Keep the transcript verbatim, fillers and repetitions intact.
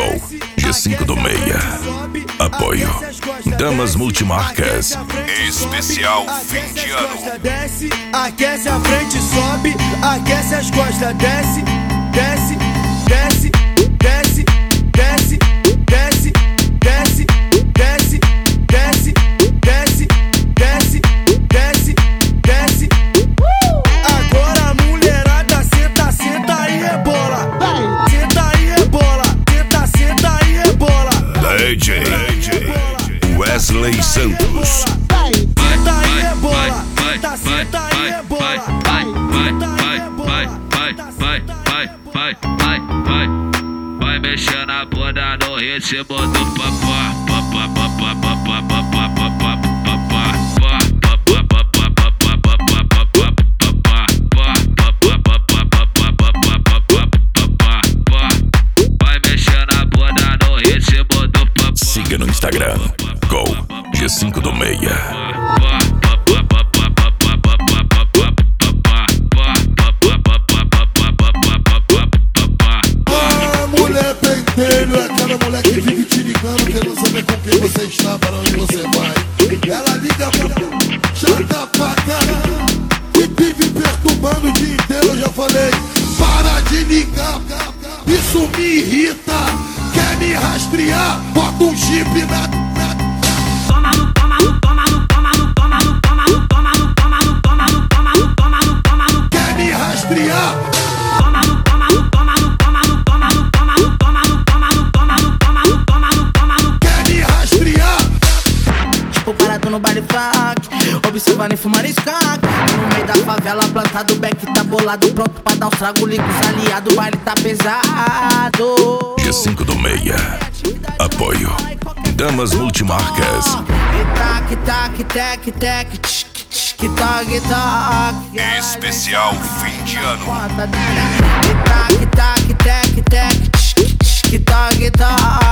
Gol, G cinco do Meia. Apoio Damas Multimarcas. Especial fim de ano. Desce, aquece a frente, sobe, aquece as costas, desce, desce, desce, desce, desce, desce, desce, desce, desce, desce, desce, desce, desce. Agora a mulherada senta, senta e rebola. Senta e rebola, senta, senta e rebola. D J Wesley Santos. Senta e rebola, senta, senta e rebola. Vai, vai, vai, vai, vai, vai, vai, vai, vai, vai. Vai mexer na bunda no ritmo do papá, papá, papá, papá, papá, papá, papá. Vai mexer na bunda no ritmo do papá. Siga no Instagram, Gol, G cinco do Meia. É aquela mulher que vive te ligando, querendo saber com quem você está, para onde você vai. Ela liga pra chata pra caramba e vive perturbando o dia inteiro. Eu já falei, para de ligar, isso me irrita. Quer me rastrear, bota um chip na... Toma no, toma no, toma no, toma no, toma no, toma no, toma no, toma no, toma no, toma no, toma no, toma no. Quer me rastrear? Toma no, toma no, toma no, toma no, toma no, toma no, toma no, toma no, toma no, toma no, toma no, toma no. Quer me rastrear? Tipo parado no baile funk, observando e fumando skunk. No meio da favela, plantado, o back tá bolado, pronto pra dar um trago, liga os aliados, o baile tá pesado. G cinco do Meia. Apoio Damas Multimarcas. Tac, tac, tac, tac, tch, tch, que toque, toque. Especial fim de ano. Tac, tac, tac, tac, tch, tch, que toque, toque.